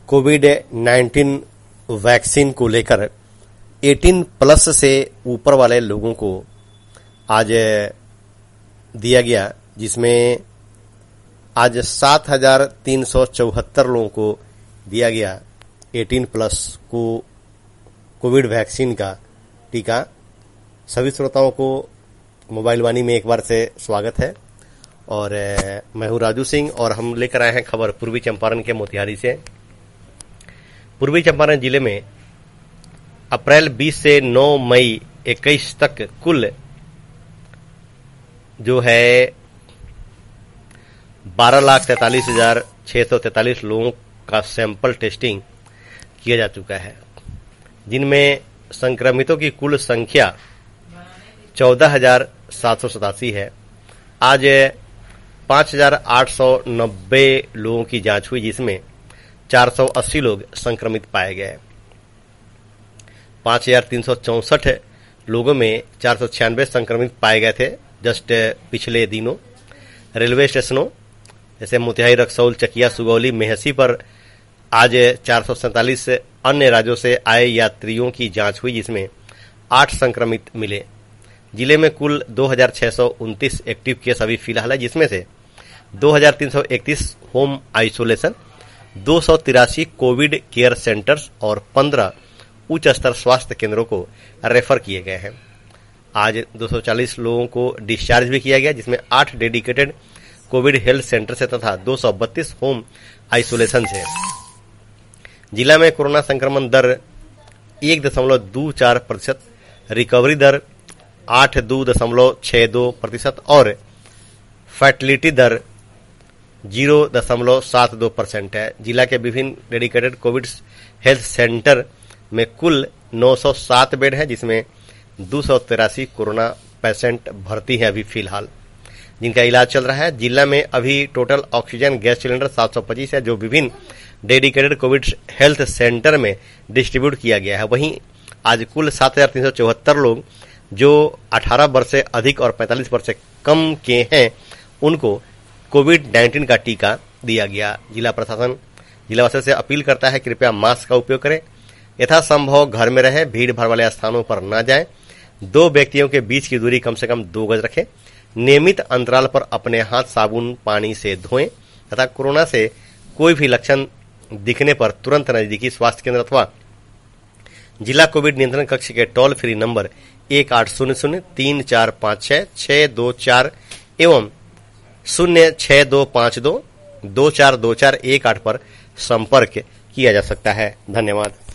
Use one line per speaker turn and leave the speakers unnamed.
कोविड-19 vaccine को लेकर 18 plus से ऊपर वाले लोगों को आज दिया गया, जिसमें आज 7,374 लोगों को दिया गया 18 प्लस को कोविड वैक्सीन का टीका। सभी श्रोताओं को मोबाइल वाणी में एक बार से स्वागत है और मैं हूं राजू सिंह और हम लेकर आए हैं खबर पूर्वी चंपारण के मोतिहारी से। पूर्वी चंपारण जिले में अप्रैल 20 से 9 मई 21 तक कुल जो है 12,43,643 लोगों का सैंपल टेस्टिंग किया जा चुका है, जिनमें संक्रमितों की कुल संख्या 14,787 है। आज 5,890 लोगों की जांच हुई, जिसमें 480 लोग संक्रमित पाए गए। 5,364 लोगों में 496 संक्रमित पाए गए थे जस्ट पिछले दिनों। रेलवे स्टेशनों जैसे मोतिहारी, रक्सौल, चकिया, सुगौली, मेहसी पर आज 447 अन्य राज्यों से आए यात्रियों की जांच हुई, जिसमें 8 संक्रमित मिले। जिले में कुल 2,629 एक्टिव केस अभी फिलहाल है, जिसमें से 2,331 home isolation, 283 covid care centres और 15 उच्च स्तर स्वास्थ्य केंद्रों को रेफर किए गए हैं। आज 240 लोगों को डिस्चार्ज भी किया गया, जिसमें 8 डेडिकेटेड कोविड हेल्थ सेंटर से तथा 232 होम आइसोलेशन से। जिला में कोरोना संक्रमण दर 1.24%, रिकवरी दर 8.62% और फैटलिटी दर 0.72% है। जिला के विभिन्न डेडिकेटेड कोविड हेल्थ सेंटर में कुल 907 बेड है, जिसमें 283 कोरोना पेशेंट भर्ती हैं अभी फिलहाल, जिनका इलाज चल रहा है। जिला में अभी टोटल ऑक्सीजन गैस सिलेंडर 725 है, जो विभिन्न डेडिकेटेड कोविड हेल्थ सेंटर में डिस्ट्रीब्यूट किया गया है। वहीं आज कुल 7,374 लोग जो 18 वर्ष से अधिक और 45 वर्ष से कम के हैं, उनको कोविड-19 का टीका दिया गया। जिला प्रशासन जिलावासियों से अपील करता है, कृपया मास्क का उपयोग करें, यथासंभव घर में रहें, भीड़ भाड़ वाले स्थानों पर न जाएं, 2 व्यक्तियों के बीच की दूरी कम से कम 2 गज रखें, नियमित अंतराल पर अपने हाथ साबुन पानी से धोएं तथा कोरोना से कोई भी लक्षण दिखने पर तुरंत नजदीकी स्वास्थ्य केंद्र अथवा जिला कोविड नियंत्रण कक्ष के टोल फ्री नंबर 1800-3456-624 एवं 06252-242418 पर संपर्क किया जा सकता है। धन्यवाद।